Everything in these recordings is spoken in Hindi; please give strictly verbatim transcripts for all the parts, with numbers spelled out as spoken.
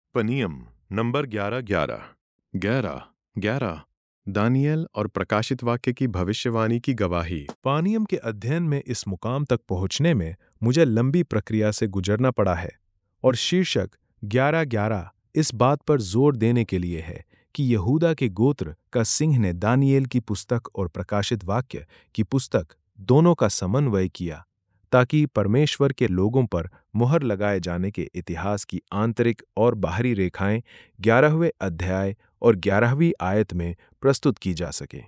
पनियम नंबर ग्यारह ग्यारह ग्यारह ग्यारह दानियल और प्रकाशित वाक्य की भविष्यवाणी की गवाही। पानियम के अध्ययन में इस मुकाम तक पहुंचने में मुझे लंबी प्रक्रिया से गुजरना पड़ा है और शीर्षक ग्यारह ग्यारह इस बात पर जोर देने के लिए है कि यहूदा के गोत्र का सिंह ने दानियल की पुस्तक और प्रकाशित वाक्य की पुस्तक दोनों का समन्वय किया ताकि परमेश्वर के लोगों पर मुहर लगाए जाने के इतिहास की आंतरिक और बाहरी रेखाएं ग्यारहवें अध्याय और ग्यारहवीं आयत में प्रस्तुत की जा सके।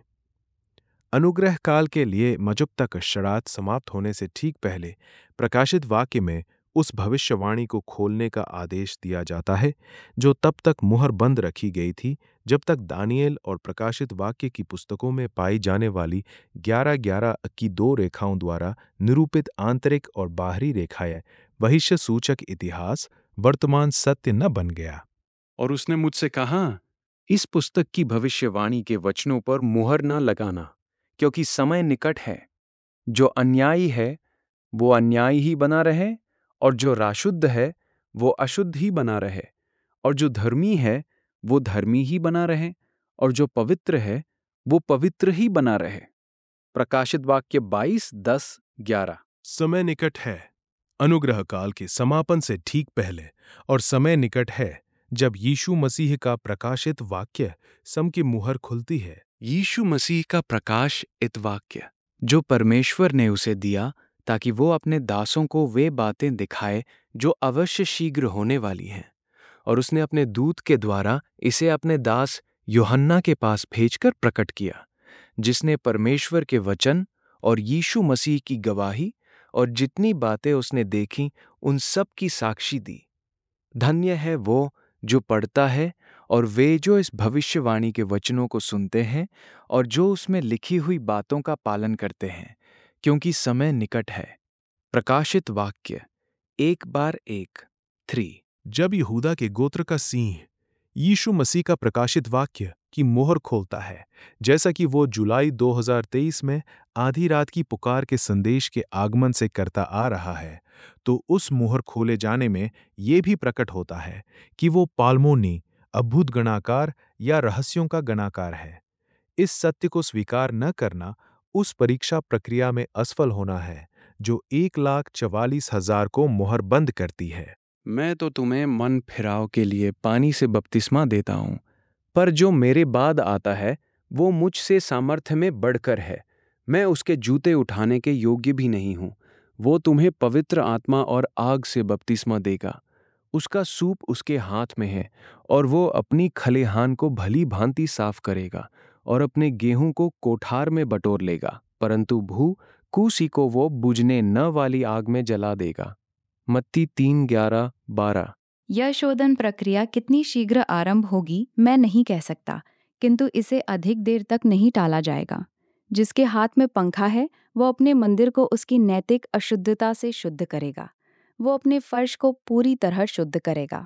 अनुग्रह काल के लिए मजुब तक शरात समाप्त होने से ठीक पहले प्रकाशित वाक्य में उस भविष्यवाणी को खोलने का आदेश दिया जाता है जो तब तक मुहर बंद रखी गई थी जब तक दानियल और प्रकाशित वाक्य की पुस्तकों में पाई जाने वाली ग्यारह ग्यारह की दो रेखाओं द्वारा निरूपित आंतरिक और बाहरी रेखाएं भविष्य सूचक इतिहास वर्तमान सत्य न बन गया। और उसने मुझसे कहा, इस पुस्तक की भविष्यवाणी के वचनों पर मुहर न लगाना, क्योंकि समय निकट है। जो अन्यायी है वो अन्यायी ही बना रहे, और जो राशुद्ध है वो अशुद्ध ही बना रहे, और जो धर्मी है वो धर्मी ही बना रहे, और जो पवित्र है वो पवित्र ही बना रहे। प्रकाशित वाक्य बाईस दस ग्यारह। समय निकट है अनुग्रह काल के समापन से ठीक पहले, और समय निकट है जब यीशु मसीह का प्रकाशित वाक्य सम की मुहर खुलती है। यीशु मसीह का प्रकाशित वाक्य जो परमेश्वर ने उसे दिया ताकि वो अपने दासों को वे बातें दिखाए जो अवश्य शीघ्र होने वाली हैं, और उसने अपने दूत के द्वारा इसे अपने दास यूहन्ना के पास भेजकर प्रकट किया, जिसने परमेश्वर के वचन और यीशु मसीह की गवाही और जितनी बातें उसने देखी उन सब की साक्षी दी। धन्य है वो जो पढ़ता है और वे जो इस भविष्यवाणी के वचनों को सुनते हैं और जो उसमें लिखी हुई बातों का पालन करते हैं, क्योंकि समय निकट है। प्रकाशित वाक्य एक बार एक थ्री। जब यहूदा के गोत्र का सिंह यीशु मसीह का प्रकाशित वाक्य की मोहर खोलता है, जैसा कि वो जुलाई दो हज़ार तेईस में आधी रात की पुकार के संदेश के आगमन से करता आ रहा है, तो उस मोहर खोले जाने में ये भी प्रकट होता है कि वो पालमोनी अद्भुत गणाकार या रहस्यों का गणाकार है। इस सत्य को स्वीकार न करना उस परीक्षा प्रक्रिया में असफल होना है जो एक लाख चवालीस हजार को मोहर बंद करती है। मैं तो तुम्हें मन फिराव के लिए पानी से बपतिस्मा देता हूँ, पर जो मेरे बाद आता है वो मुझसे सामर्थ्य में बढ़कर है। मैं उसके जूते उठाने के योग्य भी नहीं हूँ। वो तुम्हें पवित्र आत्मा और आग से बपतिस्मा देगा। उसका सूप उसके हाथ में है, और वो अपनी खलिहान को भली भांति साफ करेगा और अपने गेहूं को कोठार में बटोर लेगा, परंतु भू कूसी को वो बुझने न वाली आग में जला देगा। मत्ती तीन ग्यारह बारह। यह शोधन प्रक्रिया कितनी शीघ्र आरंभ होगी मैं नहीं कह सकता, किंतु इसे अधिक देर तक नहीं टाला जाएगा। जिसके हाथ में पंखा है वो अपने मंदिर को उसकी नैतिक अशुद्धता से शुद्ध करेगा। वो अपने फर्श को पूरी तरह शुद्ध करेगा।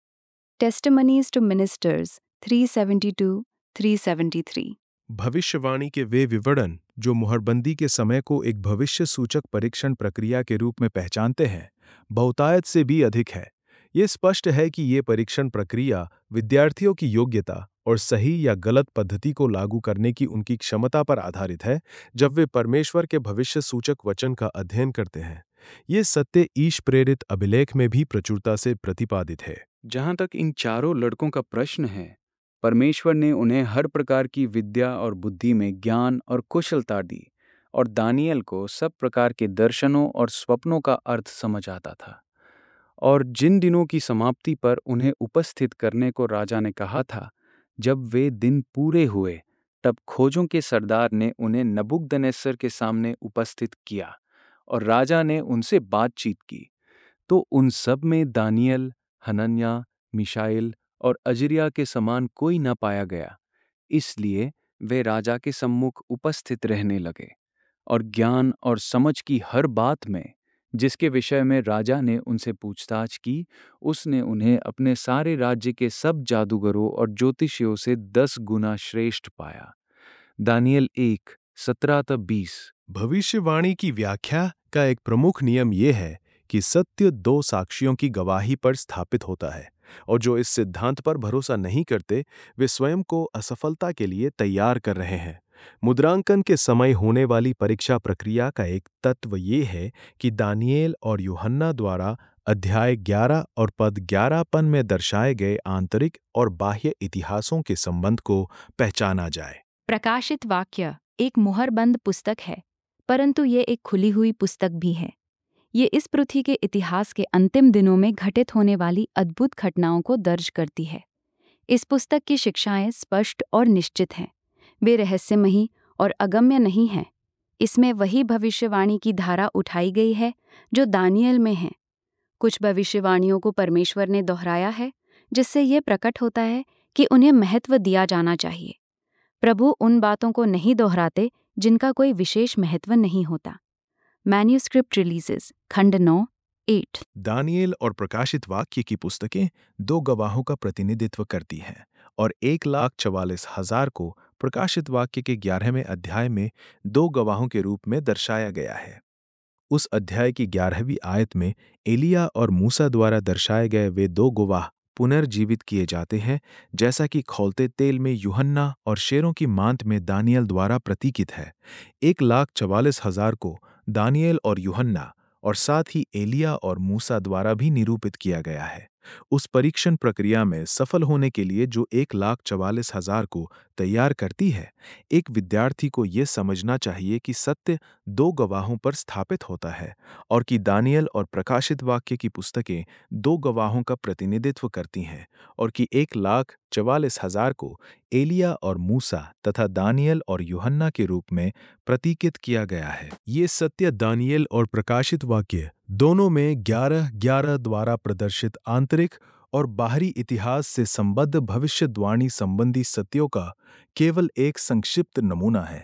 टेस्टिमनीज टू मिनिस्टर्स तीन सौ बहत्तर तीन सौ तिहत्तर। भविष्यवाणी के वे विवरण जो मुहरबंदी के समय को एक भविष्य सूचक परीक्षण प्रक्रिया के रूप में पहचानते हैं, बहुतायत से भी अधिक है। ये स्पष्ट है कि ये परीक्षण प्रक्रिया विद्यार्थियों की योग्यता और सही या गलत पद्धति को लागू करने की उनकी क्षमता पर आधारित है जब वे परमेश्वर के भविष्य सूचक वचन का अध्ययन करते हैं। ये सत्य ईश प्रेरित अभिलेख में भी प्रचुरता से प्रतिपादित है। जहां तक इन चारों लड़कों का प्रश्न है, परमेश्वर ने उन्हें हर प्रकार की विद्या और बुद्धि में ज्ञान और कुशलता दी, और दानियल को सब प्रकार के दर्शनों और स्वप्नों का अर्थ समझ आता था। और जिन दिनों की समाप्ति पर उन्हें उपस्थित करने को राजा ने कहा था, जब वे दिन पूरे हुए, तब खोजों के सरदार ने उन्हें नबूकदनेस्सर के सामने उपस्थित किया, और राजा ने उनसे बातचीत की। तो उन सब में दानियल, हनन्याह, मिशाएल और अजरिया के समान कोई न पाया गया। इसलिए वे राजा के सम्मुख उपस्थित रहने लगे, और ज्ञान और समझ की हर बात में जिसके विषय में राजा ने उनसे पूछताछ की, उसने उन्हें अपने सारे राज्य के सब जादूगरों और ज्योतिषियों से दस गुना श्रेष्ठ पाया। दानियल एक सत्रह तक बीस। भविष्यवाणी की व्याख्या का एक प्रमुख नियम यह है कि सत्य दो साक्षियों की गवाही पर स्थापित होता है। और जो इस सिद्धांत पर भरोसा नहीं करते वे स्वयं को असफलता के लिए तैयार कर रहे हैं। मुद्रांकन के समय होने वाली परीक्षा प्रक्रिया का एक तत्व ये है कि दानियेल और यूहन्ना द्वारा अध्याय ग्यारह और पद ग्यारह पन में दर्शाए गए आंतरिक और बाह्य इतिहासों के संबंध को पहचाना जाए। प्रकाशित वाक्य एक मुहरबंद पुस्तक है, परंतु ये एक खुली हुई पुस्तक भी है। ये इस पृथ्वी के इतिहास के अंतिम दिनों में घटित होने वाली अद्भुत घटनाओं को दर्ज करती है। इस पुस्तक की शिक्षाएं स्पष्ट और निश्चित हैं। वे रहस्यमयी और अगम्य नहीं हैं। इसमें वही भविष्यवाणी की धारा उठाई गई है जो दानियेल में है। कुछ भविष्यवाणियों को परमेश्वर ने दोहराया है, जिससे ये प्रकट होता है कि उन्हें महत्व दिया जाना चाहिए। प्रभु उन बातों को नहीं दोहराते जिनका कोई विशेष महत्व नहीं होता। मैन्यूस्क्रिप्ट रिलीजेस खंड नौ एट। दानियेल और प्रकाशित वाक्य की पुस्तकें दो गवाहों का प्रतिनिधित्व करती हैं और एक लाख चवालीस हजार को प्रकाशित वाक्य के ग्यारहवें अध्याय में दो गवाहों के रूप में दर्शाया गया है। उस अध्याय की ग्यारहवीं आयत में एलिया और मूसा द्वारा दर्शाए गए वे दो गवाह पुनर्जीवित किए जाते हैं, जैसा कि खौलते तेल में यूहन्ना और शेरों की मांद में दानियेल द्वारा प्रतीकित है। एक लाख चवालीस हजार को दानियेल और यूहन्ना और साथ ही एलिया और मूसा द्वारा भी निरूपित किया गया है। उस परीक्षण प्रक्रिया में सफल होने के लिए जो एक लाख चवालीस हजार को तैयार करती है, एक विद्यार्थी को यह समझना चाहिए कि सत्य दो गवाहों पर स्थापित होता है और कि दानियेल और प्रकाशित वाक्य की पुस्तकें दो गवाहों का प्रतिनिधित्व करती हैं और कि एक लाख चवालीस हजार को एलिया और मूसा तथा दानियेल और यूहन्ना के रूप में प्रतीकित किया गया है। ये सत्य दानियेल और प्रकाशित वाक्य दोनों में ग्यारह ग्यारह द्वारा प्रदर्शित आंतरिक और बाहरी इतिहास से संबद्ध भविष्यवाणी संबंधी सत्यों का केवल एक संक्षिप्त नमूना है।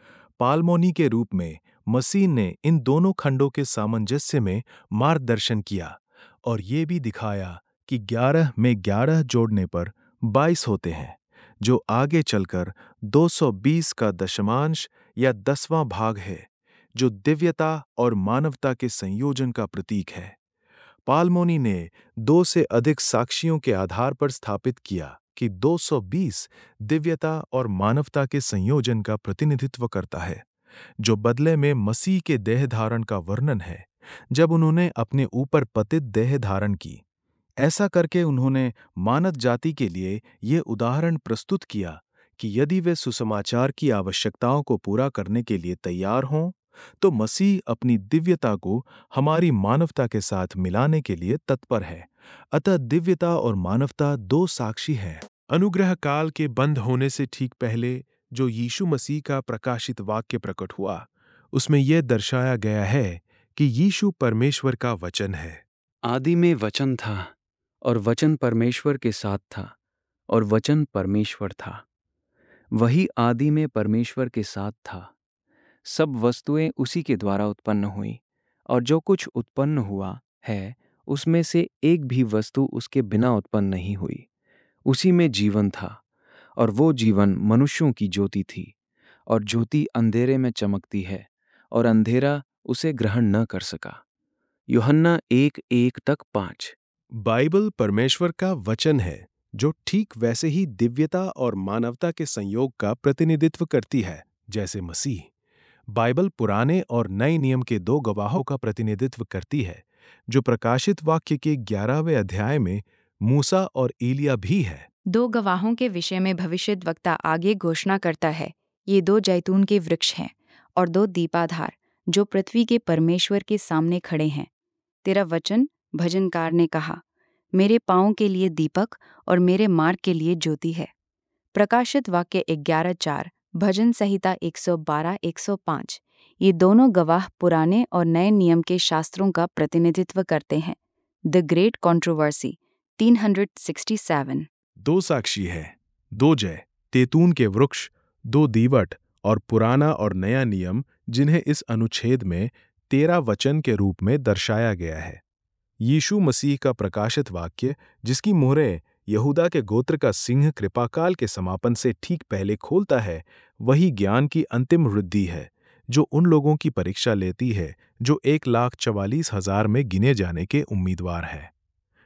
पालमोनी के रूप में मसीह ने इन दोनों खंडों के सामंजस्य में मार्गदर्शन किया और ये भी दिखाया कि ग्यारह में ग्यारह जोड़ने पर बाईस होते हैं, जो आगे चलकर दो सौ बीस का दशमांश या दसवां भाग है, जो दिव्यता और मानवता के संयोजन का प्रतीक है। पालमोनी ने दो से अधिक साक्षियों के आधार पर स्थापित किया कि दो सौ बीस दिव्यता और मानवता के संयोजन का प्रतिनिधित्व करता है, जो बदले में मसीह के देह धारण का वर्णन है, जब उन्होंने अपने ऊपर पतित देह धारण की। ऐसा करके उन्होंने मानव जाति के लिए ये उदाहरण प्रस्तुत किया कि यदि वे सुसमाचार की आवश्यकताओं को पूरा करने के लिए तैयार हों, तो मसीह अपनी दिव्यता को हमारी मानवता के साथ मिलाने के लिए तत्पर है। अतः दिव्यता और मानवता दो साक्षी हैं। अनुग्रह काल के बंद होने से ठीक पहले जो यीशु मसीह का प्रकाशित वाक्य प्रकट हुआ, उसमें यह दर्शाया गया है कि यीशु परमेश्वर का वचन है। आदि में वचन था और वचन परमेश्वर के साथ था और वचन परमेश्वर था। वही आदि में परमेश्वर के साथ था। सब वस्तुएं उसी के द्वारा उत्पन्न हुई और जो कुछ उत्पन्न हुआ है उसमें से एक भी वस्तु उसके बिना उत्पन्न नहीं हुई। उसी में जीवन था और वो जीवन मनुष्यों की ज्योति थी और ज्योति अंधेरे में चमकती है और अंधेरा उसे ग्रहण न कर सका। यूहन्ना एक एक तक पाँच। बाइबल परमेश्वर का वचन है, जो ठीक वैसे ही दिव्यता और मानवता के संयोग का प्रतिनिधित्व करती है जैसे मसीह। बाइबल पुराने और नए नियम के दो गवाहों का प्रतिनिधित्व करती है, जो प्रकाशित वाक्य के ग्यारहवें अध्याय में मूसा और एलिया भी है। दो गवाहों के विषय में भविष्यद्वक्ता आगे घोषणा करता है, ये दो जैतून के वृक्ष हैं और दो दीपाधार जो पृथ्वी के परमेश्वर के सामने खड़े हैं। तेरा वचन, भजनकार ने कहा, मेरे पाँव के लिए दीपक और मेरे मार्ग के लिए ज्योति है। प्रकाशित वाक्य ग्यारह चार, भजन संहिता एक सौ बारह एक सौ पाँच। ये दोनों गवाह पुराने और नए नियम के शास्त्रों का प्रतिनिधित्व करते हैं। द ग्रेट कंट्रोवर्सी तीन सौ सरसठ। दो साक्षी है, दो जय, तेतून के वृक्ष, दो दीवट और पुराना और नया नियम, जिन्हें इस अनुच्छेद में तेरा वचन के रूप में दर्शाया गया है। यीशु मसीह का प्रकाशित वाक्य, जिसकी मोहरें यहूदा के गोत्र का सिंह कृपाकाल के समापन से ठीक पहले खोलता है, वही ज्ञान की अंतिम वृद्धि है, जो उन लोगों की परीक्षा लेती है जो एक लाख चवालीस हजार में गिने जाने के उम्मीदवार हैं।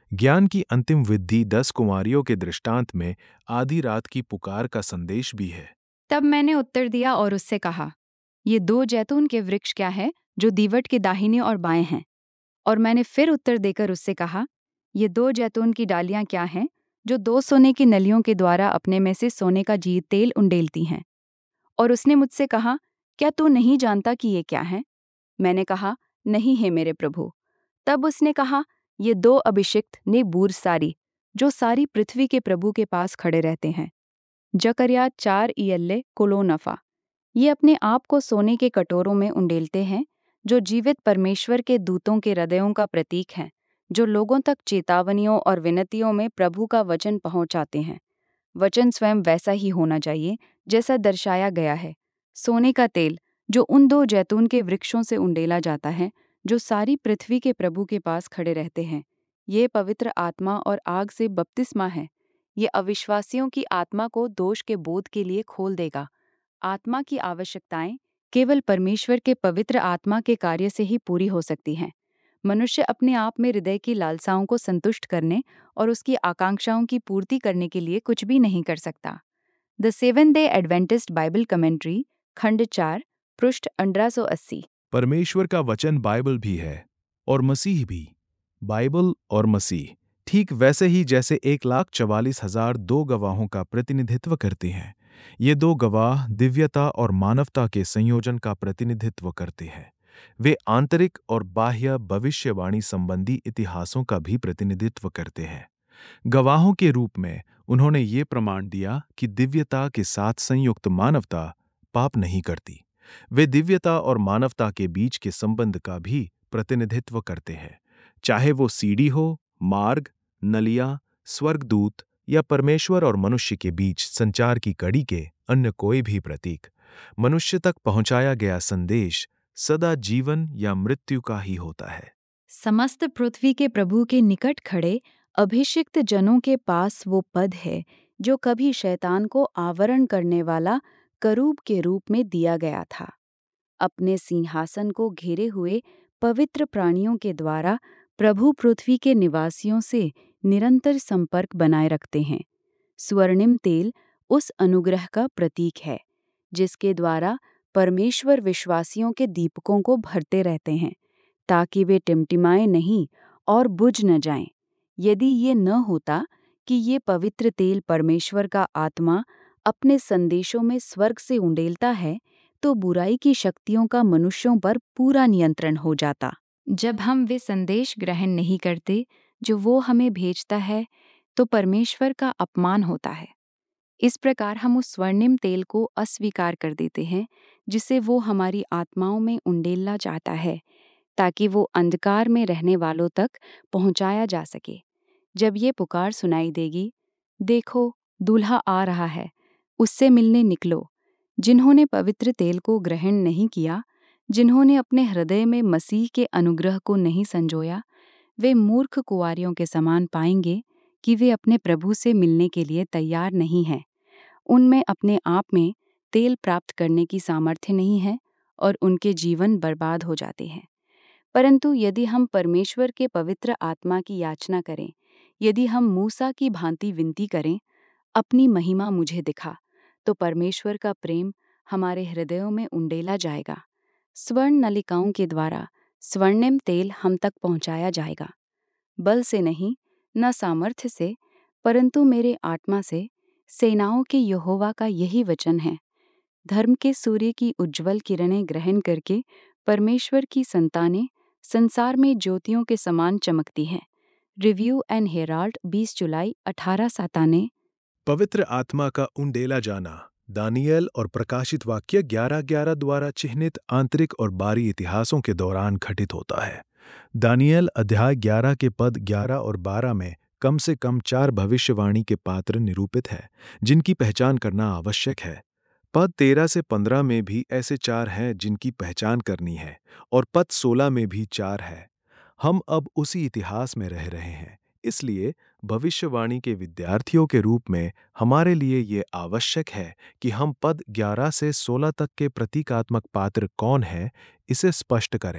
ज्ञान की अंतिम विधि दस कुमारियों के दृष्टांत में आधी रात की पुकार का संदेश भी है। तब मैंने उत्तर दिया और उससे कहा, ये दो जैतून के वृक्ष क्या है जो दीवट के दाहिने और बाएं हैं? और मैंने फिर उत्तर देकर उससे कहा, ये दो जैतून की डालियां क्या हैं जो दो सोने की नलियों के द्वारा अपने में से सोने का जीव तेल उंडेलती हैं? और उसने मुझसे कहा, क्या तू नहीं जानता कि ये क्या है? मैंने कहा, नहीं है मेरे प्रभु। तब उसने कहा, ये दो अभिषिक्त ने बूर सारी जो सारी पृथ्वी के प्रभु के पास खड़े रहते हैं। जकरिया चार इयल्ले कोलोनफा। ये अपने आप को सोने के कटोरों में उंडेलते हैं जो जीवित परमेश्वर के दूतों के हृदयों का प्रतीक हैं, जो लोगों तक चेतावनियों और विनतियों में प्रभु का वचन पहुंचाते हैं। वचन स्वयं वैसा ही होना चाहिए जैसा दर्शाया गया है। सोने का तेल जो उन दो जैतून के वृक्षों से उंडेला जाता है जो सारी पृथ्वी के प्रभु के पास खड़े रहते हैं। ये पवित्र आत्मा और आग से बपतिस्मा है। ये अविश्वासियों की आत्मा को दोष के बोध के लिए खोल देगा। आत्मा की आवश्यकताएं केवल परमेश्वर के पवित्र आत्मा के कार्य से ही पूरी हो सकती हैं। मनुष्य अपने आप में हृदय की लालसाओं को संतुष्ट करने और उसकी आकांक्षाओं की पूर्ति करने के लिए कुछ भी नहीं कर सकता। The seven day Adventist Bible commentary, खंड चार, पृष्ठ अठारह सौ अस्सी। परमेश्वर का वचन बाइबल भी है और मसीह भी। बाइबल और मसीह ठीक वैसे ही जैसे एक लाख चवालीस हजार दो गवाहों का प्रतिनिधित्व करते हैं। ये दो गवाह दिव्यता और मानवता के संयोजन का प्रतिनिधित्व करते हैं। वे आंतरिक और बाह्य भविष्यवाणी संबंधी इतिहासों का भी प्रतिनिधित्व करते हैं। गवाहों के रूप में उन्होंने ये प्रमाण दिया कि दिव्यता के साथ संयुक्त मानवता पाप नहीं करती। वे दिव्यता और मानवता के बीच के संबंध का भी प्रतिनिधित्व करते हैं, चाहे वो सीढ़ी हो, मार्ग, नलिया, स्वर्गदूत या परमेश्वर और मनुष्य के बीच संचार की कड़ी के अन्य कोई भी प्रतीक। मनुष्य तक पहुंचाया गया संदेश सदा जीवन या मृत्यु का ही होता है। समस्त पृथ्वी के प्रभु के निकट खड़े अभिषिक्त जनों के पास वो पद है जो कभी शैतान को आवरण करने वाला करूब के रूप में दिया गया था। अपने सिंहासन को घेरे हुए पवित्र प्राणियों के द्वारा प्रभु पृथ्वी के निवासियों से निरंतर संपर्क बनाए रखते हैं। स्वर्णिम तेल उस अनुग्रह का प्रतीक है जिसके द्वारा परमेश्वर विश्वासियों के दीपकों को भरते रहते हैं ताकि वे टिमटिमाएं नहीं और बुझ न जाएं। यदि ये न होता कि ये पवित्र तेल परमेश्वर का आत्मा अपने संदेशों में स्वर्ग से उंडेलता है, तो बुराई की शक्तियों का मनुष्यों पर पूरा नियंत्रण हो जाता। जब हम वे संदेश ग्रहण नहीं करते जो वो हमें भेजता है, तो परमेश्वर का अपमान होता है। इस प्रकार हम उस स्वर्णिम तेल को अस्वीकार कर देते हैं जिसे वो हमारी आत्माओं में उंडेलना चाहता है, ताकि वो अंधकार में रहने वालों तक पहुंचाया जा सके। जब ये पुकार सुनाई देगी, देखो दूल्हा आ रहा है, उससे मिलने निकलो। जिन्होंने पवित्र तेल को ग्रहण नहीं किया, जिन्होंने अपने हृदय में मसीह के अनुग्रह को नहीं संजोया, वे मूर्ख कुंवारियों के समान पाएंगे कि वे अपने प्रभु से मिलने के लिए तैयार नहीं हैं। उनमें अपने आप में तेल प्राप्त करने की सामर्थ्य नहीं है और उनके जीवन बर्बाद हो जाते हैं। परंतु यदि हम परमेश्वर के पवित्र आत्मा की याचना करें, यदि हम मूसा की भांति विनती करें, अपनी महिमा मुझे दिखा, तो परमेश्वर का प्रेम हमारे हृदयों में उंडेला जाएगा। स्वर्ण नलिकाओं के द्वारा स्वर्णिम तेल हम तक पहुंचाया जाएगा। बल से नहीं, न सामर्थ्य से, परंतु मेरे आत्मा से, सेनाओं के यहोवा का यही वचन है। धर्म के सूर्य की उज्ज्वल किरणें ग्रहण करके परमेश्वर की संतानें संसार में ज्योतियों के समान चमकती हैं। रिव्यू एंड हेराल्ड, बीस जुलाई अठारह सतानवे। पवित्र आत्मा का उंडेला जाना दानियल और प्रकाशित वाक्य ग्यारह ग्यारह द्वारा चिह्नित आंतरिक और बाहरी इतिहासों के दौरान घटित होता है। दानियल अध्याय ग्यारह के पद ग्यारह और बारह में कम से कम चार भविष्यवाणी के पात्र निरूपित हैं, जिनकी पहचान करना आवश्यक है। पद तेरह से पंद्रह में भी ऐसे चार हैं जिनकी पहचान करनी है, और पद सोलह में भी चार है। हम अब उसी इतिहास में रह रहे हैं, इसलिए भविष्यवाणी के विद्यार्थियों के रूप में हमारे लिए ये आवश्यक है कि हम पद ग्यारह से सोलह तक के प्रतीकात्मक पात्र कौन है, इसे स्पष्ट करें,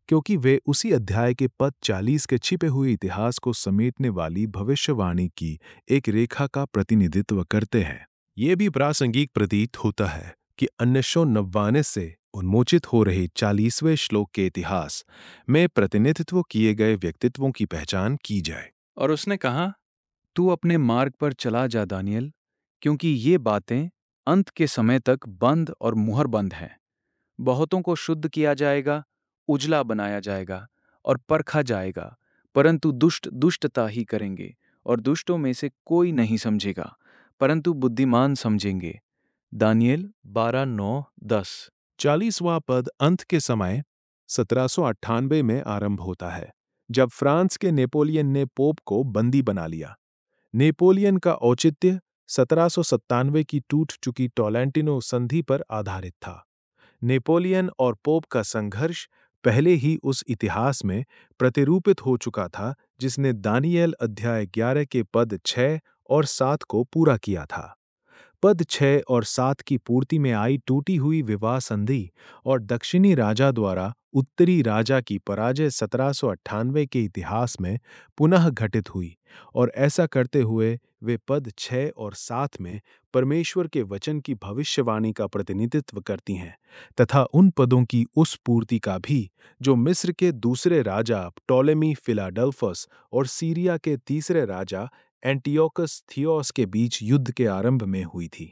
क्योंकि वे उसी अध्याय के पद चालीस के छिपे हुए इतिहास को समेटने वाली भविष्यवाणी की एक रेखा का प्रतिनिधित्व करते हैं। ये भी प्रासंगिक प्रतीत होता है कि उन्नीस सौ नव्वाने से उन्मोचित हो रहे चालीसवें श्लोक के इतिहास में प्रतिनिधित्व किए गए व्यक्तित्वों की पहचान की जाए। और उसने कहा, तू अपने मार्ग पर चला जा दानियल, क्योंकि ये बातें अंत के समय तक बंद और मुहर बंद हैं। बहुतों को शुद्ध किया जाएगा, उजला बनाया जाएगा और परखा जाएगा, परंतु दुष्ट दुष्टता ही करेंगे और दुष्टों में से कोई नहीं समझेगा, परंतु बुद्धिमान समझेंगे। दानियल बारह नौ दस। चालीसवां पद अंत के समय सत्रह सौ अट्ठानबे में आरंभ होता है, जब फ्रांस के नेपोलियन ने पोप को बंदी बना लिया। नेपोलियन का औचित्य सत्रह सौ सत्तानवे की टूट चुकी टोलेंटिनो संधि पर आधारित था। नेपोलियन और पोप का संघर्ष पहले ही उस इतिहास में प्रतिरूपित हो चुका था जिसने दानियल अध्याय ग्यारह के पद छह और सात को पूरा किया था। पद छह और सात की पूर्ति में आई टूटी हुई विवाह संधि और दक्षिणी राजा द्वारा उत्तरी राजा की पराजय सत्रह सौ अट्ठानवे के इतिहास में पुनः घटित हुई, और ऐसा करते हुए वे पद छह और सात में परमेश्वर के वचन की भविष्यवाणी का प्रतिनिधित्व करती हैं, तथा उन पदों की उस पूर्ति का भी जो मिस्र के दूसरे राजा टोलेमी फिलाडेल्फस और सीरिया के तीसरे राजा एंटियोकस थियोस के बीच युद्ध के आरंभ में हुई थी।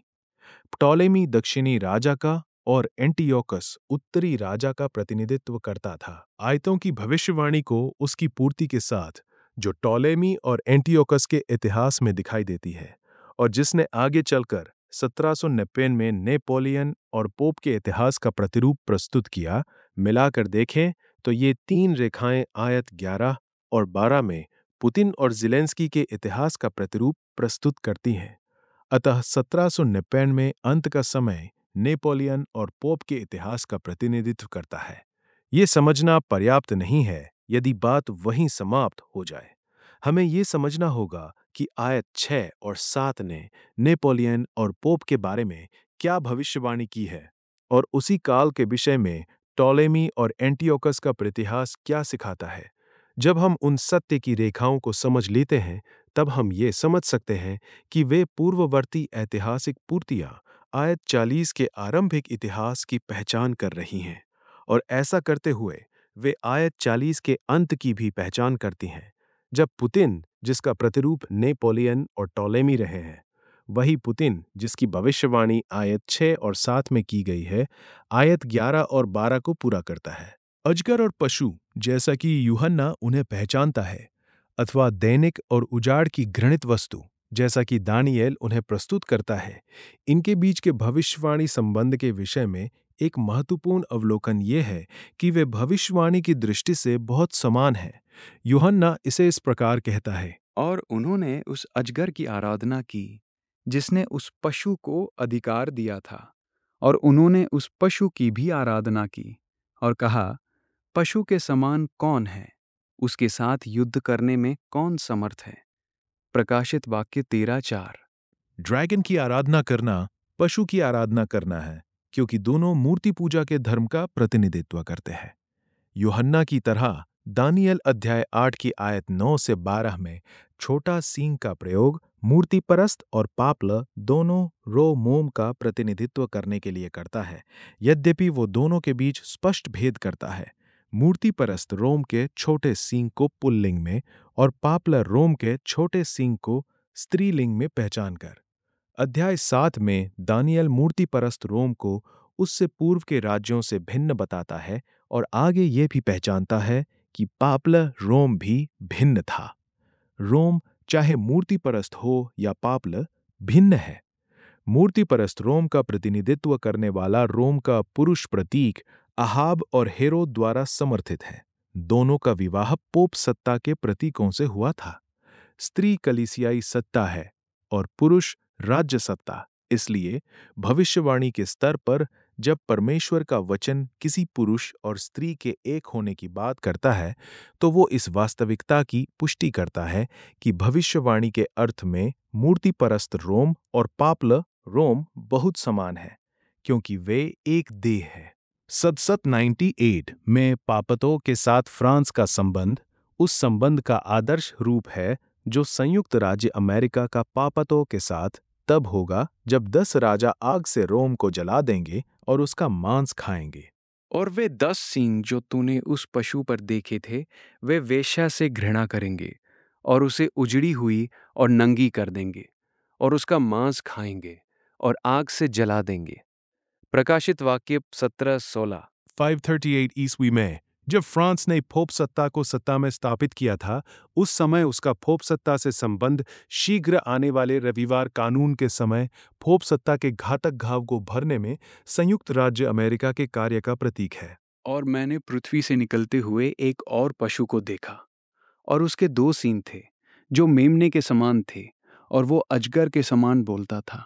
टोलेमी दक्षिणी राजा का और एंटियोकस उत्तरी राजा का प्रतिनिधित्व करता था। आयतों की भविष्यवाणी को उसकी पूर्ति के साथ जो टोलेमी और एंटियोकस के इतिहास में दिखाई देती है और जिसने आगे चलकर सत्रह सौ नब्बे में नेपोलियन और पोप के इतिहास का प्रतिरूप प्रस्तुत किया, मिलाकर देखें तो ये तीन रेखाएं आयत ग्यारह और बारह में पुतिन और ज़ेलेंस्की के इतिहास का प्रतिरूप प्रस्तुत करती हैं। अतः सत्रह सौ नब्बे में अंत का समय नेपोलियन और पोप के इतिहास का प्रतिनिधित्व करता है। ये समझना पर्याप्त नहीं है यदि बात वहीं समाप्त हो जाए। हमें ये समझना होगा कि आयत छह और सात ने नेपोलियन और पोप के बारे में क्या भविष्यवाणी की है और उसी काल के विषय में टोलेमी और एंटियोकस का प्रतिहास क्या सिखाता है। जब हम उन सत्य की रेखाओं को समझ लेते हैं, तब हम ये समझ सकते हैं कि वे पूर्ववर्ती ऐतिहासिक पूर्तियां आयत चालीस के आरंभिक इतिहास की पहचान कर रही हैं, और ऐसा करते हुए वे आयत चालीस के अंत की भी पहचान करती हैं, जब पुतिन, जिसका प्रतिरूप नेपोलियन और टोलेमी रहे हैं, वही पुतिन जिसकी भविष्यवाणी आयत छह और सात में की गई है, आयत ग्यारह और बारह को पूरा करता है। अजगर और पशु, जैसा कि यूहन्ना उन्हें पहचानता है, अथवा दैनिक और उजाड़ की घृणित वस्तु, जैसा कि दानियेल उन्हें प्रस्तुत करता है, इनके बीच के भविष्यवाणी संबंध के विषय में एक महत्वपूर्ण अवलोकन ये है कि वे भविष्यवाणी की दृष्टि से बहुत समान हैं। यूहन्ना इसे इस प्रकार कहता है, और उन्होंने उस अजगर की आराधना की जिसने उस पशु को अधिकार दिया था, और उन्होंने उस पशु की भी आराधना की और कहा, पशु के समान कौन है, उसके साथ युद्ध करने में कौन समर्थ है। प्रकाशित वाक्य तेरह चार। ड्रैगन की आराधना करना पशु की आराधना करना है, क्योंकि दोनों मूर्ति पूजा के धर्म का प्रतिनिधित्व करते हैं। यूहन्ना की तरह दानियल अध्याय आठ की आयत नौ से बारह में छोटा सींग का प्रयोग मूर्ति परस्त और पापल दोनों रो मोम का प्रतिनिधित्व करने के लिए करता है, यद्यपि वो दोनों के बीच स्पष्ट भेद करता है। मूर्ति परस्त रोम के छोटे सींग को पुल्लिंग में और पापलर रोम के छोटे सींग को स्त्रीलिंग में पहचान कर। अध्याय सात में दानियल मूर्ति परस्त रोम को उससे पूर्व के राज्यों से भिन्न बताता है और आगे ये भी पहचानता है कि पापलर रोम भी भिन्न था। रोम चाहे मूर्ति परस्त हो या पापलर भिन्न है। मूर्ति परस्त रोम का प्रतिनिधित्व करने वाला रोम का पुरुष प्रतीक अहाब और हेरोद द्वारा समर्थित है। दोनों का विवाह पोप सत्ता के प्रतीकों से हुआ था। स्त्री कलीसियाई सत्ता है और पुरुष राज्य सत्ता। इसलिए भविष्यवाणी के स्तर पर जब परमेश्वर का वचन किसी पुरुष और स्त्री के एक होने की बात करता है, तो वो इस वास्तविकता की पुष्टि करता है कि भविष्यवाणी के अर्थ में मूर्ति परस्त रोम और पापल रोम बहुत समान है, क्योंकि वे एक देह है। सतसत अट्ठानवे में पापतों के साथ फ्रांस का संबंध उस संबंध का आदर्श रूप है जो संयुक्त राज्य अमेरिका का पापतों के साथ तब होगा जब दस राजा आग से रोम को जला देंगे और उसका मांस खाएंगे। और वे दस सींग जो तूने उस पशु पर देखे थे वे वेश्या से घृणा करेंगे और उसे उजड़ी हुई और नंगी कर देंगे और उसका मांस खाएंगे और आग से जला देंगे। प्रकाशित वाक्य सत्रह सोलह। पाँच सौ अड़तीस ईस्वी में जब फ्रांस ने पोप सत्ता को सत्ता में स्थापित किया था, उस समय उसका पोप सत्ता से संबंध शीघ्र आने वाले रविवार कानून के समय पोप सत्ता के घातक घाव को भरने में संयुक्त राज्य अमेरिका के कार्य का प्रतीक है। और मैंने पृथ्वी से निकलते हुए एक और पशु को देखा और उसके दो सींग थे जो मेमने के समान थे और वो अजगर के समान बोलता था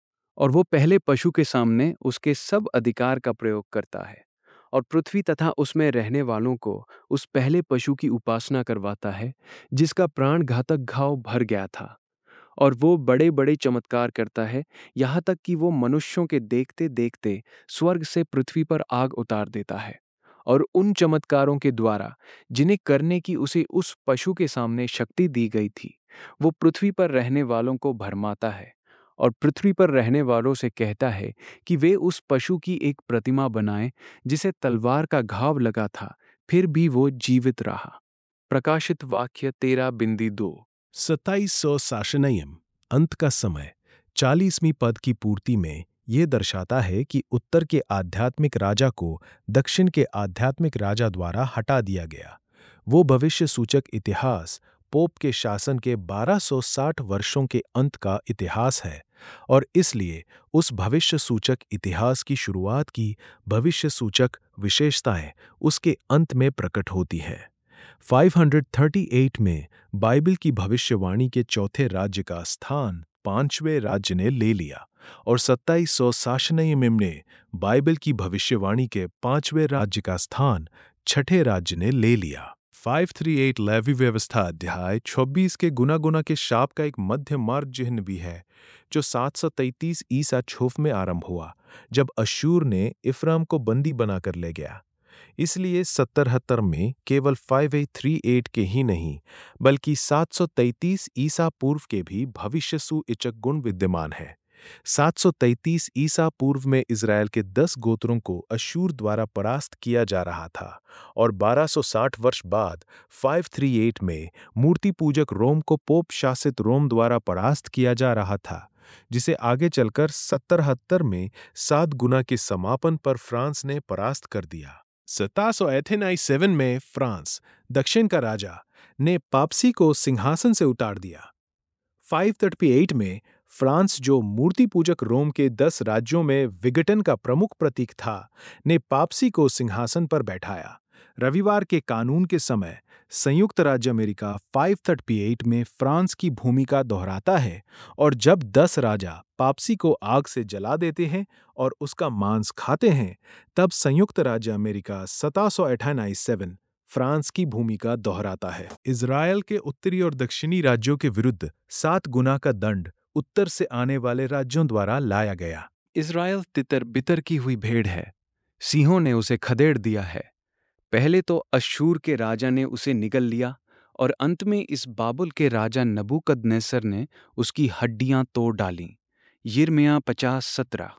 और वो पहले पशु के सामने उसके सब अधिकार का प्रयोग करता है और पृथ्वी तथा उसमें रहने वालों को उस पहले पशु की उपासना करवाता है जिसका प्राण घातक घाव भर गया था। और वो बड़े बड़े चमत्कार करता है यहाँ तक कि वो मनुष्यों के देखते देखते स्वर्ग से पृथ्वी पर आग उतार देता है और उन चमत्कारों के द्वारा जिन्हें करने की उसे उस पशु के सामने शक्ति दी गई थी वो पृथ्वी पर रहने वालों को भरमाता है और पृथ्वी पर रहने वालों से कहता है कि वे उस पशु की एक प्रतिमा बनाएं जिसे तलवार का घाव लगा था फिर भी वो जीवित रहा। प्रकाशित वाक्य तेरह बिंदी दो। सत्ताईस सौ साशनयम अंत का समय चालीसवीं पद की पूर्ति में यह दर्शाता है कि उत्तर के आध्यात्मिक राजा को दक्षिण के आध्यात्मिक राजा द्वारा हटा दिया गया। वो भविष्य सूचक इतिहास पोप के शासन के बारह सौ साठ वर्षों के अंत का इतिहास है और इसलिए उस भविष्य सूचक इतिहास की शुरुआत की भविष्य सूचक विशेषताएं उसके अंत में प्रकट होती है। पाँच सौ अड़तीस में बाइबल की भविष्यवाणी के चौथे राज्य का स्थान पांचवें राज्य ने ले लिया और सत्ताईस सौ साशनयम में बाइबल की भविष्यवाणी के पांचवें राज्य का स्थान छठे राज्य ने ले लिया। पाँच सौ अड़तीस लेवी व्यवस्था अध्याय छब्बीस के गुना गुना के शाप का एक मध्य मार्ग चिन्ह भी है जो सात सौ तैंतीस ईसा छूफ में आरंभ हुआ जब अश्शूर ने इफ्राम को बंदी बनाकर ले गया। इसलिए सत्तरहत्तर में केवल पाँच सौ अड़तीस के ही नहीं बल्कि सात सौ तैंतीस ईसा पूर्व के भी भविष्य सूचक गुण विद्यमान है। सात सौ तैंतीस ईसा पूर्व में इज़राइल के दस गोत्रों को अश्शूर द्वारा परास्त किया जा रहा था और बारह सौ साठ वर्ष बाद पाँच सौ अड़तीस में मूर्ति पूजक रोम को पोप शासित रोम द्वारा परास्त किया जा रहा था जिसे आगे चलकर सत्तरहत्तर में सात गुना के समापन पर फ्रांस ने परास्त कर दिया। सत्रह सौ सत्तासी में फ्रांस दक्षिण का राजा ने पापसी को सिंहासन से उतार दिया। पाँच सौ अड़तीस में फ्रांस जो मूर्ति पूजक रोम के दस राज्यों में विघटन का प्रमुख प्रतीक था ने पापसी को सिंहासन पर बैठाया। रविवार के कानून के समय संयुक्त राज्य अमेरिका पाँच सौ अड़तीस में फ्रांस की भूमिका दोहराता है और जब दस राजा पापसी को आग से जला देते हैं और उसका मांस खाते हैं तब संयुक्त राज्य अमेरिका सत्रह सौ सत्तासी फ्रांस की भूमिका दोहराता है। इज़राइल के उत्तरी और दक्षिणी राज्यों के विरुद्ध सात गुना का दंड उत्तर से आने वाले राज्यों द्वारा लाया गया। इज़राइल तितर बितर की हुई भेड़ है, सिंहों ने उसे खदेड़ दिया है। पहले तो अश्शूर के राजा ने उसे निगल लिया और अंत में इस बाबुल के राजा नबूकदनेस्सर ने उसकी हड्डियां तोड़ डालीं। यिर्मयाह पचास सत्रह।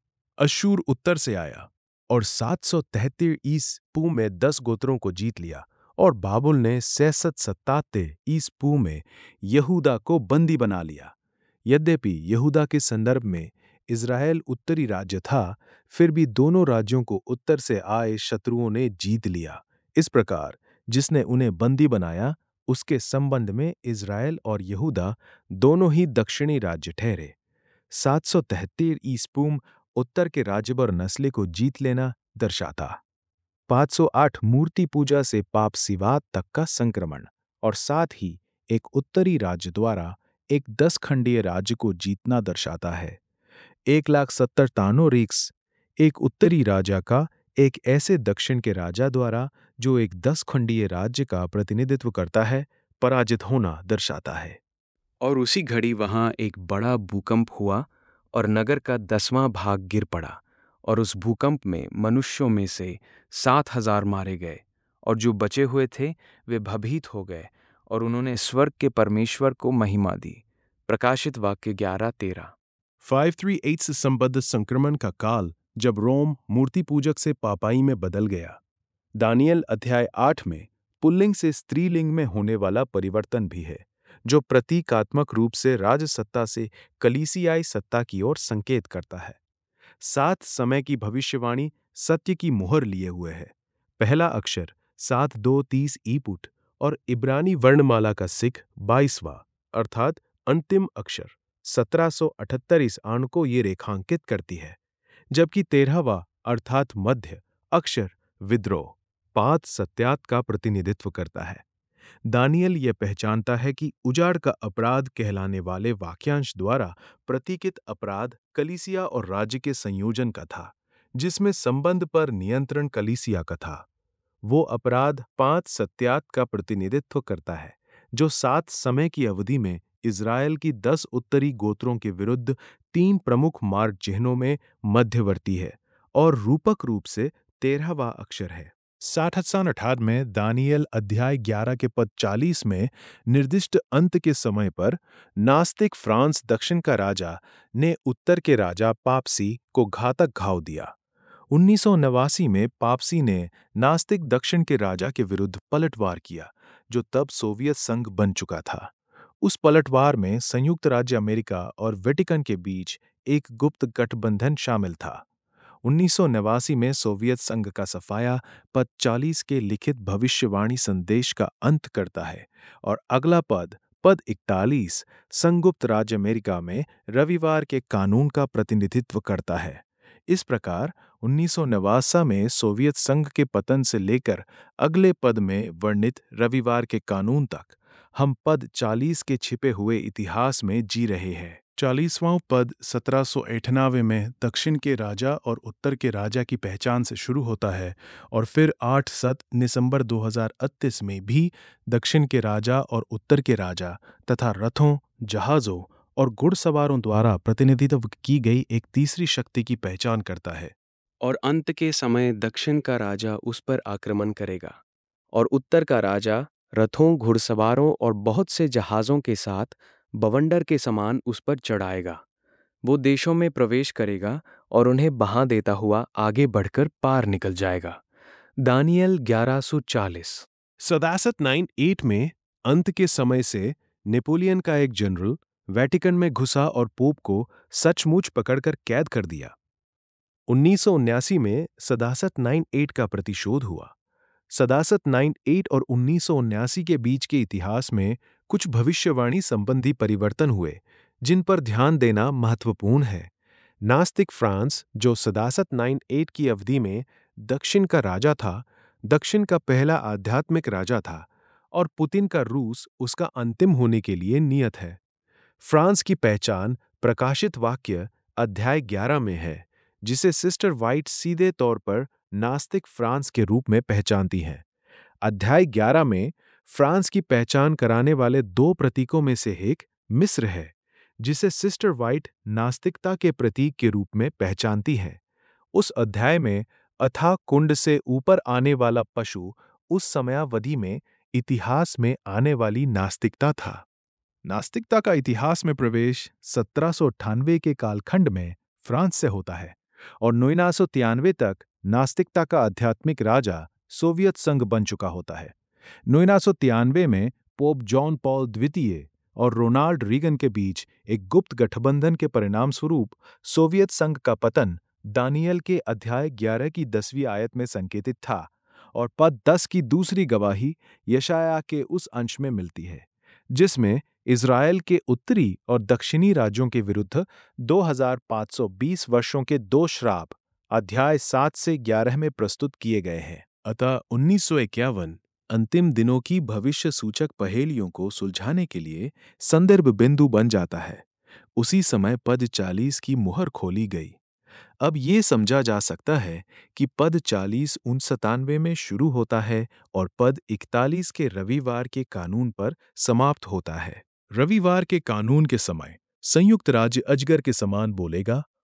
अश्शूर उत्तर से आया और सात सौ तिहत्तर ईसा में दस गोत्रों को जीत लिया और बाबुल ने सैसठ सत्ताते ईसा में यहूदा को बंदी बना लिया। यद्यपि यहूदा के संदर्भ में इज़राइल उत्तरी राज्य था, फिर भी दोनों राज्यों को उत्तर से आए शत्रुओं ने जीत लिया। इस प्रकार जिसने उन्हें बंदी बनाया उसके संबंध में इज़राइल और यहूदा दोनों ही दक्षिणी राज्य ठहरे। सात सौ तिहत्तर ईसा उत्तर के राज्यभर नस्ले को जीत लेना दर्शाता। पाँच सौ आठ मूर्ति पूजा से पाप सिवात तक का संक्रमण और साथ ही एक उत्तरी राज्य द्वारा एक दस खंडीय राज्य को जीतना दर्शाता है। एक लाख सत्तर तानो रिक्स एक उत्तरी राजा का एक ऐसे दक्षिण के राजा द्वारा जो एक दस खंडीय राज्य का प्रतिनिधित्व करता है पराजित होना दर्शाता है। और उसी घड़ी वहां एक बड़ा भूकंप हुआ और नगर का दसवां भाग गिर पड़ा और उस भूकंप में मनुष्यों में से सात हजार मारे गए, और जो बचे हुए थे वे भयभीत हो गए और उन्होंने स्वर्ग के परमेश्वर को महिमा दी। प्रकाशित वाक्य ग्यारह तेरह। पाँच सौ अड़तीस से संबद्ध संक्रमण का काल जब रोम मूर्ति पूजक से पापाई में बदल गया। दानियल अध्याय आठ में पुल्लिंग से स्त्रीलिंग में होने वाला परिवर्तन भी है, जो प्रतीकात्मक रूप से राजसत्ता से कलीसियाई सत्ता की ओर संकेत करता है। सात समय की भविष्यवाणी सत्य की मुहर लिए हुए है। पहला अक्षर सात दो तीस ईपुट और इब्रानी वर्णमाला का सिख बाईसवां अर्थात अंतिम अक्षर सत्रह सौ अठहत्तर इस आण को ये रेखांकित करती है, जबकि तेरहवां अर्थात मध्य अक्षर विद्रोह पात सत्यात का प्रतिनिधित्व करता है। दानियल यह पहचानता है कि उजाड़ का अपराध कहलाने वाले वाक्यांश द्वारा प्रतीकित अपराध कलीसिया और राज्य के संयोजन का था, जिसमें संबंध पर नियंत्रण कलीसिया का था। वो अपराध पांच सत्यात का प्रतिनिधित्व करता है, जो सात समय की अवधि में इज़राइल की दस उत्तरी गोत्रों के विरुद्ध तीन प्रमुख मार्ग चिन्हों में मध्यवर्ती है और रूपक रूप से तेरहवां अक्षर है। साठ सन अठारह में दानियल अध्याय ग्यारह के पद चालीस में निर्दिष्ट अंत के समय पर नास्तिक फ्रांस दक्षिण का राजा ने उत्तर के राजा पापसी को घातक घाव दिया। उन्नीस सौ नवासी में पापसी ने नास्तिक दक्षिण के राजा के विरुद्ध पलटवार किया, जो तब सोवियत संघ बन चुका था। उस पलटवार में संयुक्त राज्य अमेरिका और वेटिकन के बीच एक गुप्त गठबंधन शामिल था। उन्नीस सौ नवासी में सोवियत संघ का सफाया पद चालीस के लिखित भविष्यवाणी संदेश का अंत करता है और अगला पद पद इकतालीस संयुक्त राज्य अमेरिका में रविवार के कानून का प्रतिनिधित्व करता है। इस प्रकार उन्नीस सौ नवासी में सोवियत संघ के पतन से लेकर अगले पद में वर्णित रविवार के कानून तक हम पद चालीस के छिपे हुए इतिहास में जी रहे हैं। चालीसवां पद सत्रह सौ अठानवे में दक्षिण के राजा और उत्तर के राजा की पहचान से शुरू होता है और फिर आठ सत दिसंबर दो हज़ार इकतीस में भी दक्षिण के राजा और उत्तर के राजा तथा रथों, जहाज़ों और घुड़सवारों द्वारा प्रतिनिधित्व की गई एक तीसरी शक्ति की पहचान करता है। और अंत के समय दक्षिण का राजा उस पर आक्रमण करेगा और उत्तर का राजा रथों, घुड़सवारों और बहुत से जहाज़ों के साथ बवंडर के समान उस पर चढ़ाएगा। वो देशों में प्रवेश करेगा और उन्हें बहा देता हुआ आगे बढ़कर पार निकल जाएगा। दानियल ग्यारह सौ चालीस। सदासत नाइन एट में अंत के समय से नेपोलियन का एक जनरल वेटिकन में घुसा और पोप को सचमुच पकड़कर कैद कर दिया। उन्नीस सौ उन्यासी में सदासत नाइन एट का प्रतिशोध हुआ। सदासत नाइन एट और उन्नीस सौ उन्यासी के बीच के इतिहास में कुछ भविष्यवाणी संबंधी परिवर्तन हुए, जिन पर ध्यान देना महत्वपूर्ण है। नास्तिक फ्रांस, जो सदासत नाइन एट की अवधि में दक्षिण का राजा था, दक्षिण का पहला आध्यात्मिक राजा था और पुतिन का रूस उसका अंतिम होने के लिए नियत है। फ्रांस की पहचान प्रकाशित वाक्य अध्याय ग्यारह में है, जिसे सिस्टर वाइट सीधे तौर पर नास्तिक फ्रांस के रूप में पहचानती हैं। अध्याय ग्यारह में फ्रांस की पहचान कराने वाले दो प्रतीकों में से एक मिस्र है, जिसे सिस्टर वाइट नास्तिकता के प्रतीक के रूप में पहचानती हैं। उस अध्याय में अथाह कुंड से ऊपर आने वाला पशु उस समयावधि में इतिहास में आने वाली नास्तिकता था। नास्तिकता का इतिहास में प्रवेश सत्रह सौ अट्ठानवे के कालखंड में फ्रांस से होता है और उन्नीस सौ तिरानवे तक नास्तिकता का आध्यात्मिक राजा सोवियत संघ बन चुका होता है। उन्नीस सौ तिरानवे में पोप जॉन पॉल द्वितीय और रोनाल्ड रीगन के बीच एक गुप्त गठबंधन के परिणाम स्वरूप सोवियत संघ का पतन दानियल के अध्याय ग्यारह की दसवीं आयत में संकेतित था और पद दस की दूसरी गवाही यशायाह के उस अंश में मिलती है, जिसमें इज़राइल के उत्तरी और दक्षिणी राज्यों के विरुद्ध दो हज़ार पाँच सौ बीस वर्षों के दो श्राप अध्याय सात से ग्यारह में प्रस्तुत किए गए हैं। अतः उन्नीस सौ इक्यावन अंतिम दिनों की भविष्य सूचक पहेलियों को सुलझाने के लिए संदर्भ बिंदु बन जाता है। उसी समय पद चालीस की मुहर खोली गई। अब ये समझा जा सकता है कि पद चालीस उन सतानवे में शुरू होता है और पद इकतालीस के रविवार के कानून पर समाप्त होता है। रविवार के कानून के समय संयुक्त राज्य अजगर के समान बोलेगा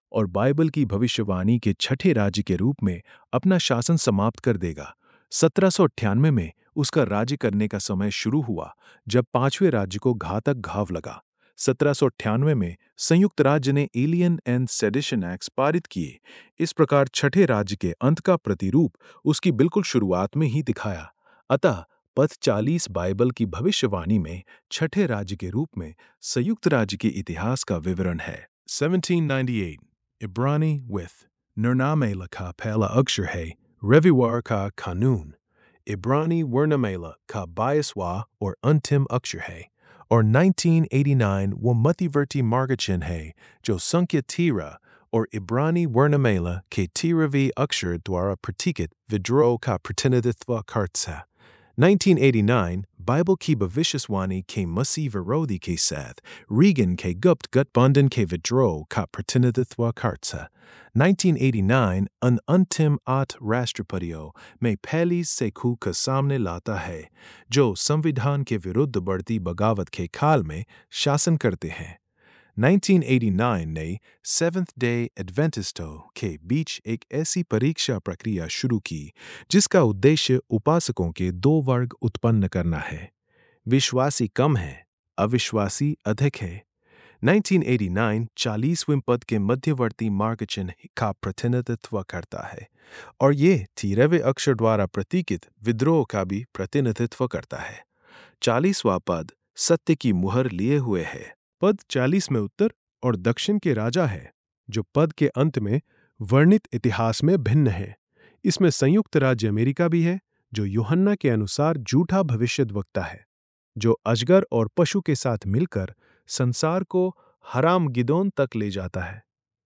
और बाइबल की भविष्यवाणी के छठे राज्य के रूप में अपना शासन समाप्त कर देगा। सत्रह सौ अट्ठानवे में उसका राज्य करने का समय शुरू हुआ जब पांचवें राज्य को घातक घाव लगा। सत्रह सौ अट्ठानवे में संयुक्त राज्य ने एलियन एंड सेडिशन एक्ट पारित किए। इस प्रकार छठे राज्य के अंत का प्रतिरूप उसकी बिल्कुल शुरुआत में ही दिखाया। अतः पद चालीस बाइबल की भविष्यवाणी में छठे राज्य के रूप में संयुक्त राज्य के इतिहास का विवरण है। सत्रह सौ अट्ठानवे इब्रानी with Nirnameला का पहला अक्षर है रविवार का कानून। इब्रानी वर्णमेला का बाईसवां और अंतिम अक्षर है और उन्नीस सौ नवासी वो मध्यवर्ती मार्गचिन्ह है जो संख्या तेरह और इब्रानी वर्णमेला के तेरहवें अक्षर द्वारा प्रतीकित विद्रोह का प्रतिनिधित्व करता है। उन्नीस सौ नवासी बाइबल की भविष्यवाणी के मसीह विरोधी के साथ रीगन के गुप्त गठबंधन के विद्रोह का प्रतिनिधित्व करता है। उन्नीस सौ नवासी उन अंतिम आठ राष्ट्रपतियों में पहली सेखू का सामने लाता है जो संविधान के विरुद्ध बढ़ती बगावत के काल में शासन करते हैं। उन्नीस सौ नवासी ने सेवेंथ डे एडवेंटिस्टों के बीच एक ऐसी परीक्षा प्रक्रिया शुरू की जिसका उद्देश्य उपासकों के दो वर्ग उत्पन्न करना है। विश्वासी कम है, अविश्वासी अधिक है। उन्नीस सौ नवासी चालीसवें पद के मध्यवर्ती मार्गचिन्ह का प्रतिनिधित्व करता है और ये तेरहवें अक्षर द्वारा प्रतीकित विद्रोह का भी प्रतिनिधित्व करता है। चालीसवां पद सत्य की मुहर लिए हुए है। पद चालीस में उत्तर और दक्षिण के राजा है जो पद के अंत में वर्णित इतिहास में भिन्न है। इसमें संयुक्त राज्य अमेरिका भी है जो यूहन्ना के अनुसार झूठा भविष्यद्वक्ता है जो अजगर और पशु के साथ मिलकर संसार को हराम गिदोन तक ले जाता है।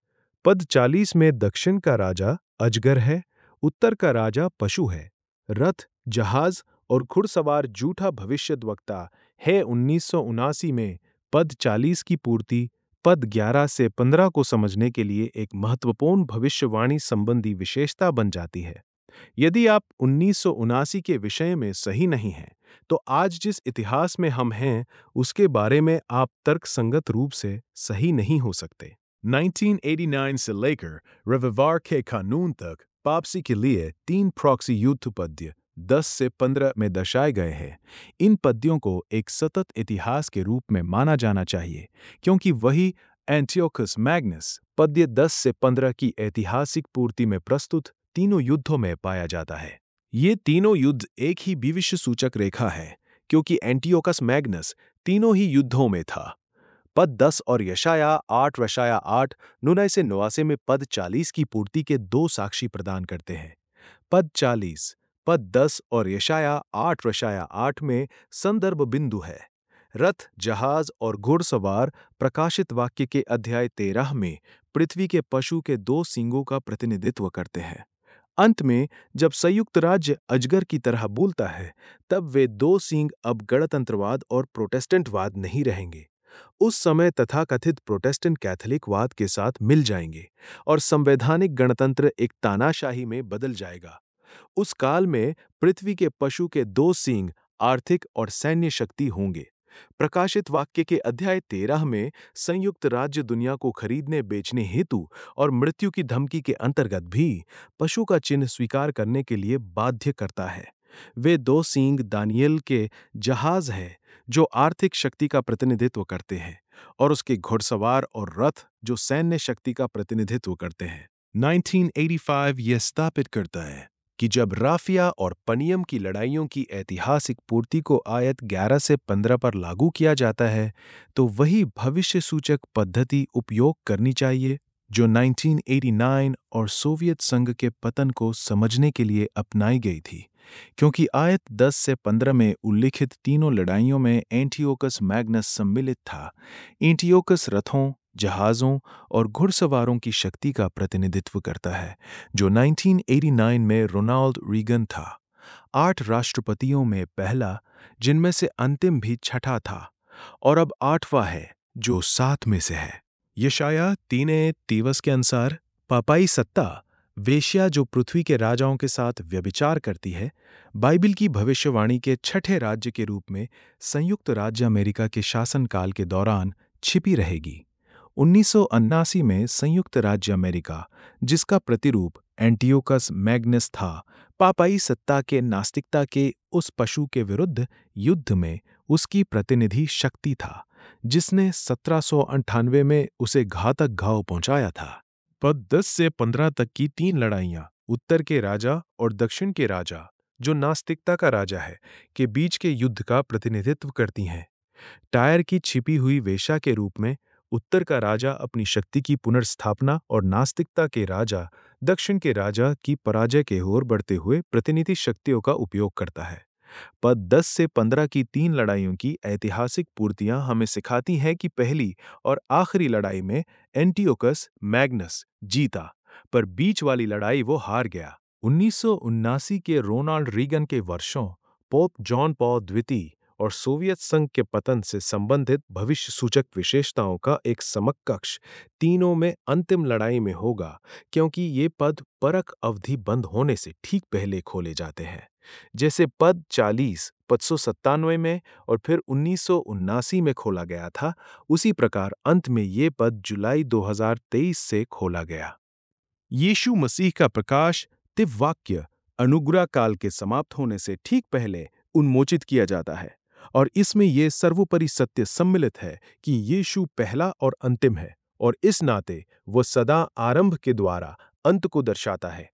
पद चालीस में दक्षिण का राजा अजगर है, उत्तर का राजा पशु है। रथ, जहाज और घुड़सवार झूठा भविष्यद्वक्ता है। उन्नीस सौ उनासी में पद चालीस की पूर्ति पद ग्यारह से पंद्रह को समझने के लिए एक महत्वपूर्ण भविष्यवाणी संबंधी विशेषता बन जाती है। यदि आप उन्नीस सौ उनासी के विषय में सही नहीं हैं, तो आज जिस इतिहास में हम हैं उसके बारे में आप तर्कसंगत रूप से सही नहीं हो सकते। उन्नीस सौ नवासी से लेकर रविवार के कानून तक वापसी के लिए तीन प्रॉक्सी युद्ध पद्य दस से पंद्रह में दर्शाए गए हैं। इन पद्यों को एक सतत इतिहास के रूप में माना जाना चाहिए क्योंकि वही एंटियोकस मैग्नस पद्य दस से पंद्रह की ऐतिहासिक पूर्ति में प्रस्तुत तीनों युद्धों में पाया जाता है। ये तीनों युद्ध एक ही भविष्य सूचक रेखा है क्योंकि एंटियोकस मैग्नस तीनों ही युद्धों में था। पद दस और यशाया आठ यशाया आठ नुनाई से नवासे में पद चालीस की पूर्ति के दो साक्षी प्रदान करते हैं। पद चालीस पद दस और यशाया आठ यशाया आठ में संदर्भ बिंदु है। रथ, जहाज और घुड़सवार प्रकाशित वाक्य के अध्याय तेरह में पृथ्वी के पशु के दो सींगों का प्रतिनिधित्व करते हैं। अंत में जब संयुक्त राज्य अजगर की तरह बोलता है तब वे दो सींग अब गणतंत्रवाद और प्रोटेस्टेंटवाद नहीं रहेंगे। उस समय तथाकथित प्रोटेस्टेंट कैथोलिकवाद के साथ मिल जाएंगे और संवैधानिक गणतंत्र एक तानाशाही में बदल जाएगा। उस काल में पृथ्वी के पशु के दो सींग आर्थिक और सैन्य शक्ति होंगे। प्रकाशित वाक्य के अध्याय तेरह में संयुक्त राज्य दुनिया को खरीदने बेचने हेतु और मृत्यु की धमकी के अंतर्गत भी पशु का चिन्ह स्वीकार करने के लिए बाध्य करता है। वे दो सींग दानियेल के जहाज हैं जो आर्थिक शक्ति का प्रतिनिधित्व करते हैं और उसके घुड़सवार और रथ जो सैन्य शक्ति का प्रतिनिधित्व करते हैं। उन्नीस सौ पचासी यह स्थापित करता है कि जब राफिया और पनियम की लड़ाइयों की ऐतिहासिक पूर्ति को आयत ग्यारह से पंद्रह पर लागू किया जाता है तो वही भविष्य सूचक पद्धति उपयोग करनी चाहिए जो उन्नीस सौ नवासी और सोवियत संघ के पतन को समझने के लिए अपनाई गई थी, क्योंकि आयत दस से पंद्रह में उल्लिखित तीनों लड़ाइयों में एंटियोकस मैग्नस सम्मिलित था। एंटियोकस रथों, जहाज़ों और घुड़सवारों की शक्ति का प्रतिनिधित्व करता है जो उन्नीस सौ नवासी में रोनाल्ड रीगन था। आठ राष्ट्रपतियों में पहला, जिनमें से अंतिम भी छठा था, और अब आठवां है जो सात में से है। यशाया तीन तेईस के अनुसार पापाई सत्ता, वेश्या जो पृथ्वी के राजाओं के साथ व्यभिचार करती है, बाइबिल की भविष्यवाणी के छठे राज्य के रूप में संयुक्त राज्य अमेरिका के शासनकाल के दौरान छिपी रहेगी। उन्नीस सौ उन्यासी में संयुक्त राज्य अमेरिका, जिसका प्रतिरूप एंटियोकस मैग्नस था, पापाई सत्ता के नास्तिकता के उस पशु के विरुद्ध युद्ध में उसकी प्रतिनिधि शक्ति था, जिसने सत्रह सौ अंठानवे में उसे घातक घाव पहुंचाया था। पद दस से पंद्रह तक की तीन लड़ाइयां उत्तर के राजा और दक्षिण के राजा, जो नास्तिकता का राजा है, के बीच के युद्ध का प्रतिनिधित्व करती हैं। टायर की छिपी हुई वेश्या के रूप में उत्तर का राजा अपनी शक्ति की पुनर्स्थापना और नास्तिकता के राजा दक्षिण के राजा की पराजय के ओर बढ़ते हुए प्रतिनिधि शक्तियों का उपयोग करता है। पद दस से पंद्रह की तीन लड़ाइयों की ऐतिहासिक पूर्तियां हमें सिखाती हैं कि पहली और आखिरी लड़ाई में एंटियोकस मैग्नस जीता, पर बीच वाली लड़ाई वो हार गया। उन्नीस सौ उन्यासी के रोनाल्ड रीगन के वर्षों, पोप जॉन पॉल द्वितीय और सोवियत संघ के पतन से संबंधित भविष्य सूचक विशेषताओं का एक समकक्ष तीनों में अंतिम लड़ाई में होगा, क्योंकि ये पद परख अवधि बंद होने से ठीक पहले खोले जाते हैं। जैसे पद चालीस पद सौ सत्तानवे में और फिर उन्नीस सौ उन्यासी में खोला गया था, उसी प्रकार अंत में ये पद जुलाई दो हज़ार तेईस से खोला गया। यीशु मसीह का प्रकाश दिव्य वाक्य अनुग्रह काल के समाप्त होने से ठीक पहले उन्मोचित किया जाता है, और इसमें यह सर्वोपरि सत्य सम्मिलित है कि यीशु पहला और अंतिम है, और इस नाते वह सदा आरंभ के द्वारा अंत को दर्शाता है।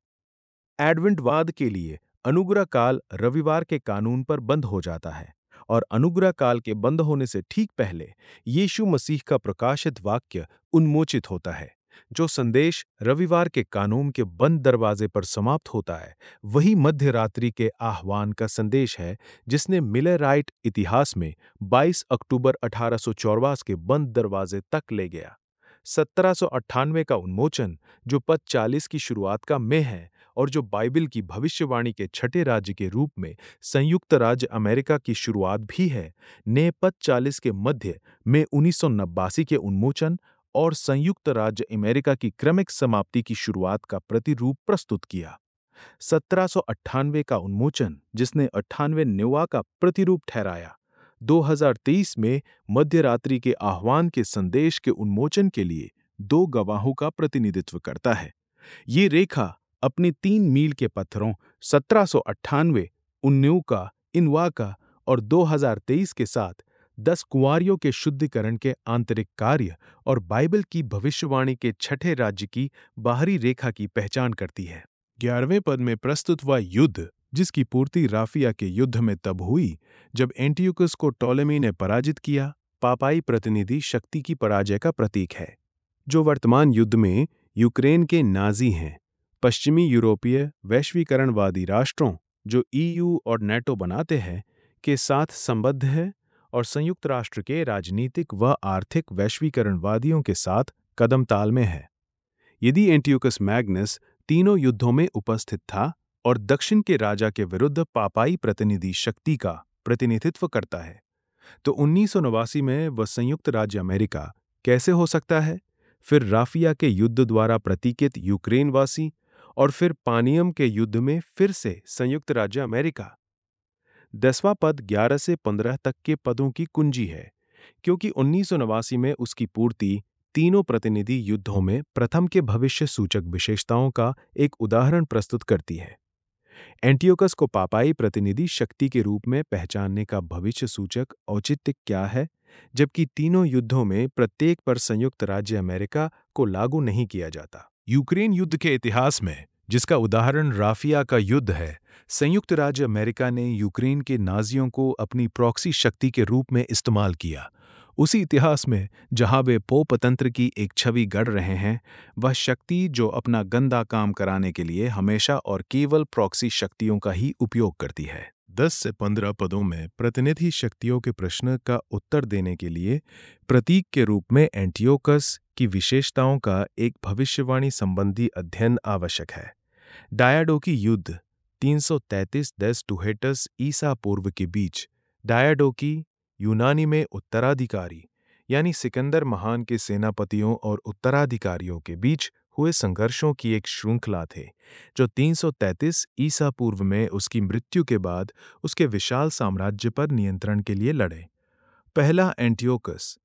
एडवेंटवाद के लिए अनुग्रह काल रविवार के कानून पर बंद हो जाता है, और अनुग्रह काल के बंद होने से ठीक पहले यीशु मसीह का प्रकाशित वाक्य उन्मोचित होता है। जो संदेश रविवार के कानून के बंद दरवाजे पर समाप्त होता है, वही मध्य रात्रि के आह्वान का संदेश है, जिसने मिलेराइट इतिहास में बाईस अक्टूबर अठारह सौ चौवालीस के बंद दरवाजे तक ले गया। सत्रह सौ अट्ठानवे का उन्मोचन, जो पद चालीस की शुरुआत का में है और जो बाइबिल की भविष्यवाणी के छठे राज्य के रूप में संयुक्त राज्य अमेरिका की शुरुआत भी है, ने पद चालीस के मध्य में उन्नीस सौ नब्बासी के उन्मोचन और संयुक्त राज्य अमेरिका की क्रमिक समाप्ति की शुरुआत का प्रतिरूप प्रस्तुत किया। सत्रह सौ अट्ठानवे का उन्मोचन, जिसने अट्ठानवे नेवा का प्रतिरूप ठहराया, दो हज़ार तेईस में मध्य रात्रि के आह्वान के संदेश के उन्मोचन के लिए दो गवाहों का प्रतिनिधित्व करता है। ये रेखा अपने तीन मील के पत्थरों सत्रह सौ अट्ठानवे, उन्नीस का, इनवा का और दो हज़ार तेईस के साथ दस कुंवारियों के शुद्धिकरण के आंतरिक कार्य और बाइबल की भविष्यवाणी के छठे राज्य की बाहरी रेखा की पहचान करती है। ग्यारहवें पद में प्रस्तुत हुआ युद्ध, जिसकी पूर्ति राफिया के युद्ध में तब हुई जब एंटियोकस को टॉलेमी ने पराजित किया, पापाई प्रतिनिधि शक्ति की पराजय का प्रतीक है। जो वर्तमान युद्ध में यूक्रेन के नाजी हैं, पश्चिमी यूरोपीय वैश्वीकरणवादी राष्ट्रों, जो ईयू और नेटो बनाते हैं, के साथ संबद्ध है, और संयुक्त राष्ट्र के राजनीतिक व आर्थिक वैश्वीकरणवादियों के साथ कदम ताल में है। यदि एंटियोकस मैग्नस तीनों युद्धों में उपस्थित था और दक्षिण के राजा के विरुद्ध पापाई प्रतिनिधि शक्ति का प्रतिनिधित्व करता है, तो उन्नीस सौ नवासी में वह संयुक्त राज्य अमेरिका कैसे हो सकता है? फिर राफिया के युद्ध द्वारा प्रतीकित यूक्रेनवासी, और फिर पानियम के युद्ध में फिर से संयुक्त राज्य अमेरिका। दसवां पद ग्यारह से पंद्रह तक के पदों की कुंजी है, क्योंकि उन्नीस सौ नवासी में उसकी पूर्ति तीनों प्रतिनिधि युद्धों में प्रथम के भविष्य सूचक विशेषताओं का एक उदाहरण प्रस्तुत करती है। एंटियोकस को पापाई प्रतिनिधि शक्ति के रूप में पहचानने का भविष्य सूचक औचित्य क्या है, जबकि तीनों युद्धों में प्रत्येक पर संयुक्त राज्य अमेरिका को लागू नहीं किया जाता? यूक्रेन युद्ध के इतिहास में, जिसका उदाहरण राफिया का युद्ध है, संयुक्त राज्य अमेरिका ने यूक्रेन के नाजियों को अपनी प्रॉक्सी शक्ति के रूप में इस्तेमाल किया। उसी इतिहास में जहां वे पोप तंत्र की एक छवि गढ़ रहे हैं, वह शक्ति जो अपना गंदा काम कराने के लिए हमेशा और केवल प्रॉक्सी शक्तियों का ही उपयोग करती है। दस से पंद्रह पदों में प्रतिनिधि शक्तियों के प्रश्न का उत्तर देने के लिए प्रतीक के रूप में एंटियोकस की विशेषताओं का एक भविष्यवाणी संबंधी अध्ययन आवश्यक है। डायाडोकी युद्ध तीन सौ तैंतीस डेस टुहेटस ईसा पूर्व के बीच, डायाडोकी यूनानी में उत्तराधिकारी यानी सिकंदर महान के सेनापतियों और उत्तराधिकारियों के बीच हुए संघर्षों की एक श्रृंखला थे, जो तीन सौ तैंतीस ईसा पूर्व में उसकी मृत्यु के बाद उसके विशाल साम्राज्य पर नियंत्रण के लिए लड़े। पहला एंटियोकस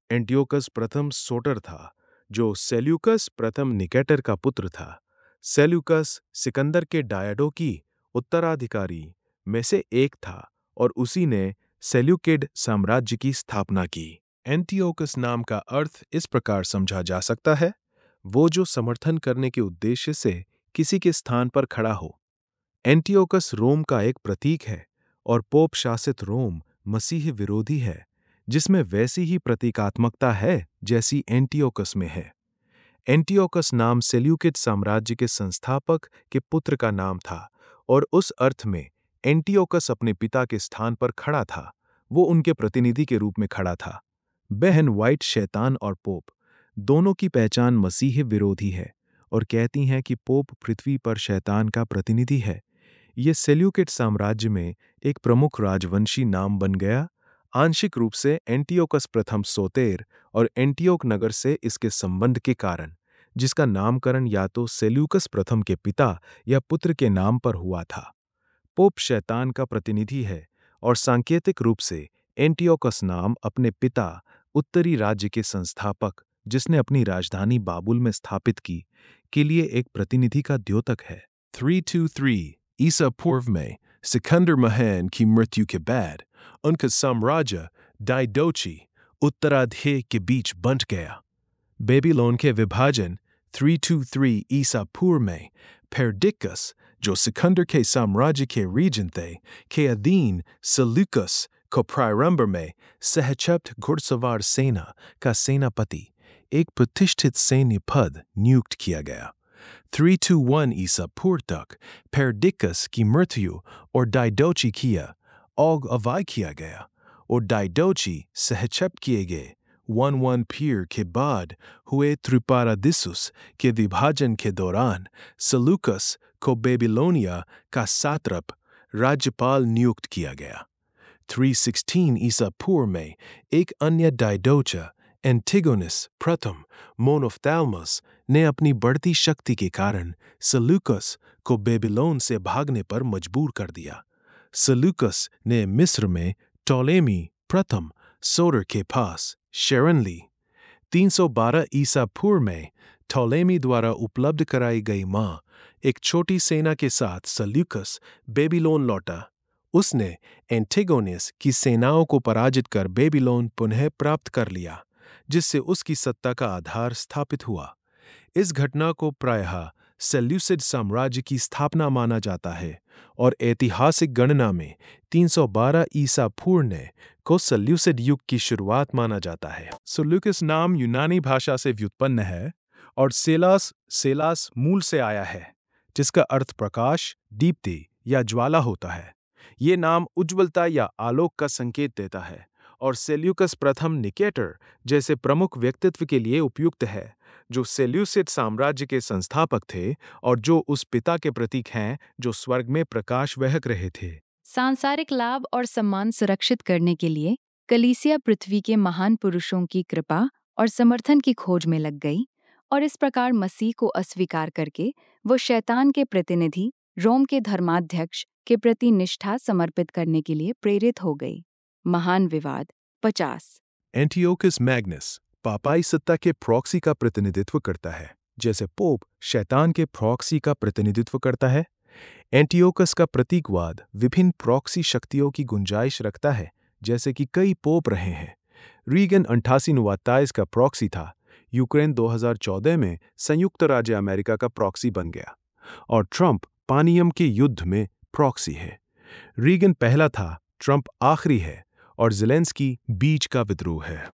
एंटियोकस प्रथम सोटर था, जो सेल्यूकस प्रथम निकेटर का पुत्र था। सेल्यूकस सिकंदर के डायडो की उत्तराधिकारी में से एक था और उसी ने सेल्यूकिड साम्राज्य की स्थापना की। एंटियोकस नाम का अर्थ इस प्रकार समझा जा सकता है, वो जो समर्थन करने के उद्देश्य से किसी के स्थान पर खड़ा हो। एंटियोकस रोम का एक प्रतीक है और पोप शासित रोम मसीह विरोधी है, जिसमें वैसी ही प्रतीकात्मकता है जैसी एंटियोकस में है। एंटियोकस नाम सेल्यूकिड साम्राज्य के संस्थापक के पुत्र का नाम था और उस अर्थ में एंटियोकस अपने पिता के स्थान पर खड़ा था, वो उनके प्रतिनिधि के रूप में खड़ा था। बहन व्हाइट शैतान और पोप दोनों की पहचान मसीह विरोधी है और कहती हैं कि पोप पृथ्वी पर शैतान का प्रतिनिधि है। ये सेल्यूकिड साम्राज्य में एक प्रमुख राजवंशी नाम बन गया, आंशिक रूप से एंटियोकस प्रथम सोतेर और एंटियोक नगर से इसके संबंध के कारण, जिसका नामकरण या तो सेल्यूकस प्रथम के पिता या पुत्र के नाम पर हुआ था। पोप शैतान का प्रतिनिधि है और सांकेतिक रूप से एंटियोकस नाम अपने पिता उत्तरी राज्य के संस्थापक, जिसने अपनी राजधानी बाबुल में स्थापित की, के लिए एक प्रतिनिधि का द्योतक है। तीन सौ तेईस ईसा पूर्व में सिकंदर महान की मृत्यु के बाद उनका साम्राज्य डायडोची उत्तराधिकारी के बीच बंट गया। बेबीलोन के विभाजन तीन सौ तेईस ईसा पूर्व में पेरडिक्कस, जो सिकंदर के साम्राज्य के रीजन थे, के अधीन सेल्यूकस को प्रारंभ में सहचप्त घुड़सवार सेना का सेनापति, एक प्रतिष्ठित सैन्य पद नियुक्त किया गया। तीन सौ एक ईसा पूर्व तक पेरडिक्कस की मृत्यु और डायडोची किया औग अवाय किया गया और डायडोची सहचप्त किए गए। वन वन पीर के बाद हुए त्रिपारादिसुस के विभाजन के दौरान सेल्यूकस को बेबीलोनिया का सात्रप राज्यपाल नियुक्त किया गया। तीन सौ सोलह ईसा पूर्व में एक अन्य डायडोचा एंटिगोनस प्रथम मोनोफ्थाल्मस ने अपनी बढ़ती शक्ति के कारण सेल्यूकस को बेबीलोन से भागने पर मजबूर कर दिया। सेल्यूकस ने मिस्र में टोलेमी प्रथम सोटर के पास शरण ली। तीन सौ बारह ईसा पूर्व में टोलेमी द्वारा उपलब्ध कराई गई मां एक छोटी सेना के साथ सेल्यूकस बेबीलोन लौटा। उसने एंटिगोनस की सेनाओं को पराजित कर बेबीलोन पुनः प्राप्त कर लिया, जिससे उसकी सत्ता का आधार स्थापित हुआ। इस घटना को प्रायः सेल्यूसिड साम्राज्य की स्थापना माना जाता है और ऐतिहासिक गणना में तीन सौ बारह ईसा पूर्व ने को सेल्यूसिड युग की शुरुआत माना जाता है। सेल्यूकस नाम यूनानी भाषा से व्युत्पन्न है और सेलास सेलास मूल से आया है, जिसका अर्थ प्रकाश, दीप्ति या ज्वाला होता है। ये नाम उज्ज्वलता या आलोक का संकेत देता है और सेल्यूकस प्रथम निकेटर जैसे प्रमुख व्यक्तित्व के लिए उपयुक्त है, जो सेल्यूसिड साम्राज्य के संस्थापक थे और जो उस पिता के प्रतीक हैं जो स्वर्ग में प्रकाश वहक रहे थे। सांसारिक लाभ और सम्मान सुरक्षित करने के लिए कलीसिया पृथ्वी के महान पुरुषों की कृपा और समर्थन की खोज में लग गई और इस प्रकार मसीह को अस्वीकार करके वो शैतान के प्रतिनिधि रोम के धर्माध्यक्ष के प्रति निष्ठा समर्पित करने के लिए प्रेरित हो गई। महान विवाद पचास। एंटियोकस मैग्नस पापाई सत्ता के प्रॉक्सी का प्रतिनिधित्व करता है, जैसे पोप शैतान के प्रॉक्सी का प्रतिनिधित्व करता है। एंटियोकस का प्रतीकवाद विभिन्न प्रॉक्सी शक्तियों की गुंजाइश रखता है, जैसे कि कई पोप रहे हैं। रीगन अट्ठासी नवाताइस का प्रॉक्सी था। यूक्रेन दो हज़ार चौदह में संयुक्त राज्य अमेरिका का प्रॉक्सी बन गया और ट्रंप पानियम के युद्ध में प्रॉक्सी है। रीगन पहला था, ट्रंप आखिरी है और ज़ेलेंस्की बीच का विद्रोह है।